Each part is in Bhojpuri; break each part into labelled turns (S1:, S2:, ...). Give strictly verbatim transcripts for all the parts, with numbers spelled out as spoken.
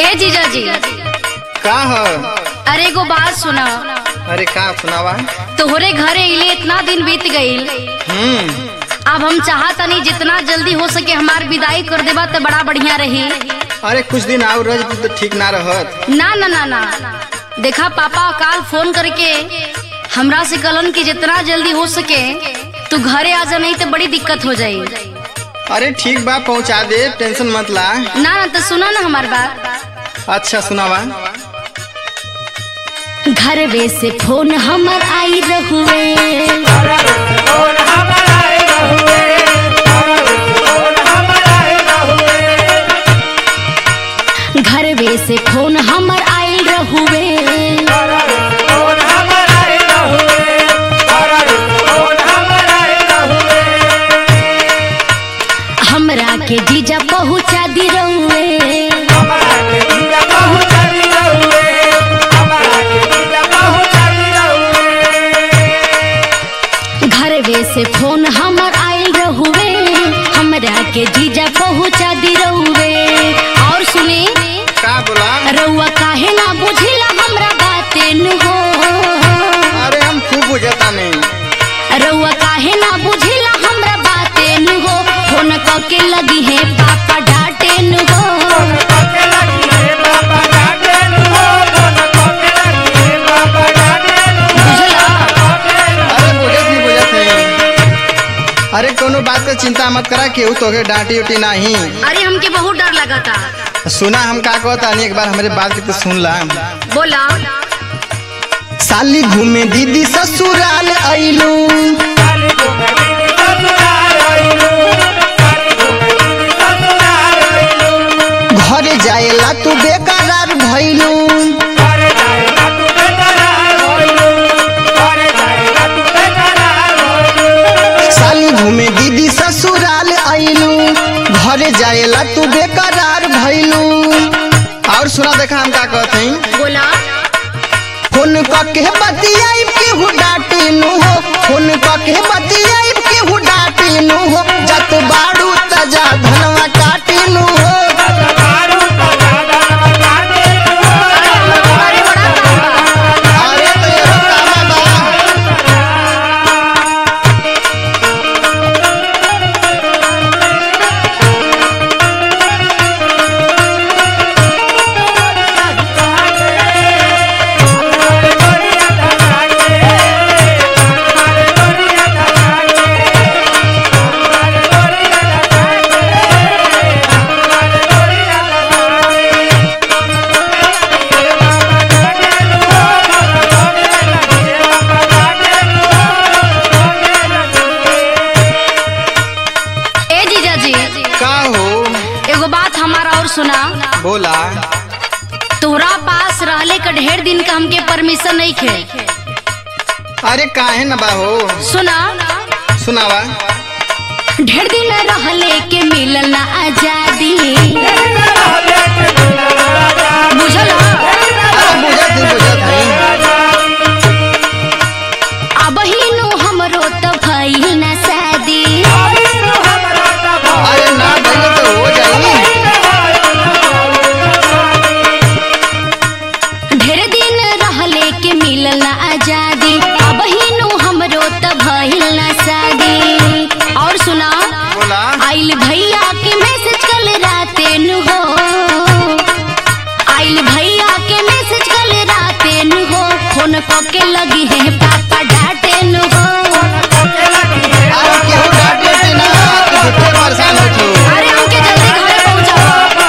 S1: ए जीजा जी
S2: का हो?
S1: अरे एगो बात सुना।
S2: अरे का सुनावा?
S1: तोहरे घरे इले इतना दिन बीत गईल।
S2: हम्म
S1: अब हम चाहत नहीं जितना जल्दी हो सके हमार विदाई कर देबा तो बड़ा बढ़िया रही।
S2: अरे कुछ दिन और रह तो ठीक ना रहत।
S1: ना ना ना ना देखा पापा काल फोन करके हमरा से कलन की जितना जल्दी हो सके तू घरे आ जा, नहीं तो बड़ी दिक्कत हो जाये।
S2: अरे ठीक बा पहुँचा दे, टेंशन मत ला।
S1: ना ना तो सुना ना हमार बात।
S2: अच्छा सुनावा।
S1: घरवे से फोन हमर आई रहुए, घरवे से फोन हमर आयल रहुए, हमरा के जीजा पहुँचा दी रहुए, घरवे से फोन हमर आयल रहुए, हमरा के जीजा पहुँचा दी रहुए। और सुनी
S2: का बोला?
S1: रउआ काहे ना बुझिला हमरा बाते न हो।
S2: अरे हम खूब बुझता नहीं।
S1: रउआ काहे ना बुझिला हमरा बाते न हो। फोन करके लगी है पापा डांटे न हो। बुझला?
S2: अरे बुझत नहीं बुझत नहीं। अरे कोनो बात का चिंता मत करा, केहू तोके डांटी उटी नहीं।
S1: अरे हमके बहुत डर लगा था।
S2: सुना हम का कहता नहीं, एक बार हमारे बात की तो सुन ला।
S1: बोला।
S2: साली घूमे दीदी ससुराल आइलू, घरे जाएला तू बेकरार भइलू, साली घूमे दीदी ससुराल आइलू, घरे जाएला तू बेकरार भइलू। और सुना देखा हम का कहते हैं।
S1: बोला।
S2: फोन करके बतियाई केहू डांटी नु हो, फोन करके बतियाई केहू डांटी नु हो, जत बाड़ू तजा धनवा काटी नु हो। अरे तो ये कामा बा। का हो?
S1: एगो बात हमारा और सुना।
S2: बोला।
S1: तोहरा पास रहले का ढेर दिन का हमके परमिशन नहीं खे।
S2: अरे काहे न बा हो?
S1: सुना।
S2: सुनावा।
S1: ढेर दिन रहले के मिलल ना आजादी। बुझल?
S2: अरे बुझत नहीं बुझत नहीं।
S1: अब ही नु हमरो तो भइल ना शादी।
S2: अरे ना भइल तो हो जाई।
S1: ढेर दिन रहले के मिलल ना आजादी, अब ही नु हमरो तो भइल ना शादी। और सुना।
S2: बोला।
S1: आइल भैया के मैसेज कल राते नु हो, आइल भैया के मैसेज कल राते नु हो, फोन करके लगी है पापा डांटे नु हो।
S2: अरे केहू डांटे उटे ना, तू झूठे परेशान हो तू।
S1: अरे हमके जल्दी घरे पहुंचाओ।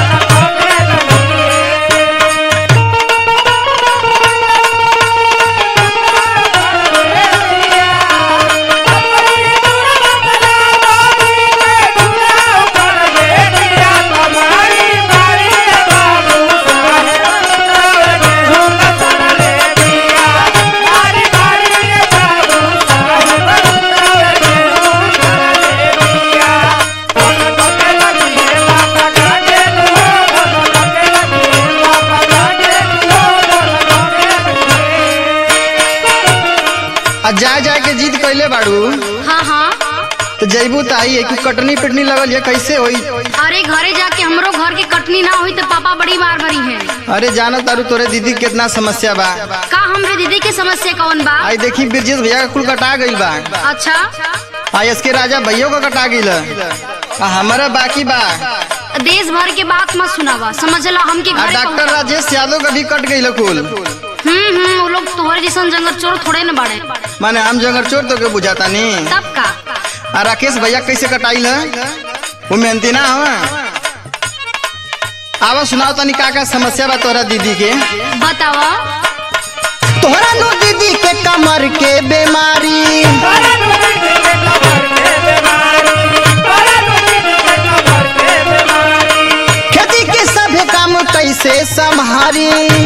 S2: जा जा के जीत कैले बाड़ू।
S1: हाँ हाँ
S2: तो जैबू तो आई कि कटनी पिटनी लगल है, कैसे होई?
S1: अरे घरे जाके हमरो घर के कटनी ना हुई तो पापा बड़ी मार भरी है।
S2: अरे जाना तारू तोरे दीदी कितना समस्या बा।
S1: का हमरे दीदी के समस्या कौन बा?
S2: आई देखी ब्रजेश भैया का कुल कटा गई बा।
S1: अच्छा
S2: आई इसके राजा भैया का कटा गई हमारा बाकी बा।
S1: देश भर के बात मत सुनावा, समझला हमके घरे
S2: डॉक्टर राजेश यादव का भी कट गई कुल।
S1: हम्म हम्म वो लोग तुम्हारे जैसा जंगल चोर थोड़े न बाड़े।
S2: माने हम जंगल चोर तो के बुझाता नहीं।
S1: तब का
S2: आ राकेश भैया कैसे कटाई है वो मेहनती ना हो। आवा सुनाओ तनी का का समस्या बा तोरा दीदी के।
S1: बतावा।
S2: तोहरा नो दीदी के कमर के बीमारी, खेती के सभी काम कैसे संभारी,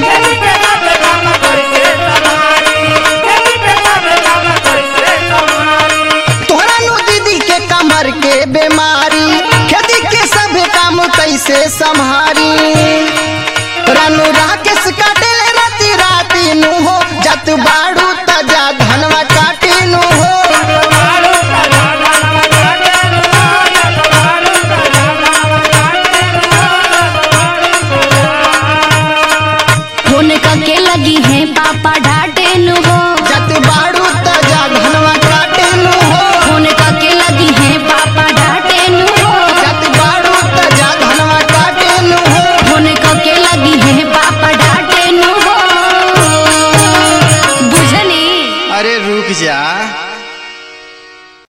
S2: तोहरा नो दीदी के कमर के बीमारी, खेती के सभी काम कैसे संभारी। रानू राकेश काटे ले राती राती नु हो, जत बाड़ू तजा धनवा काटे नु हो।
S1: फोन करके लगी है पापा डांटे नु हो,
S2: जत बाड़ू तजा धनवा काटे नु हो।
S1: फोन करके लगी है पापा डांटे नु हो,
S2: जत बाड़ू तजा धनवा काटे नु हो।
S1: फोन करके लगी है पापा डांटे नु हो। बुझनी?
S2: अरे रुक जा।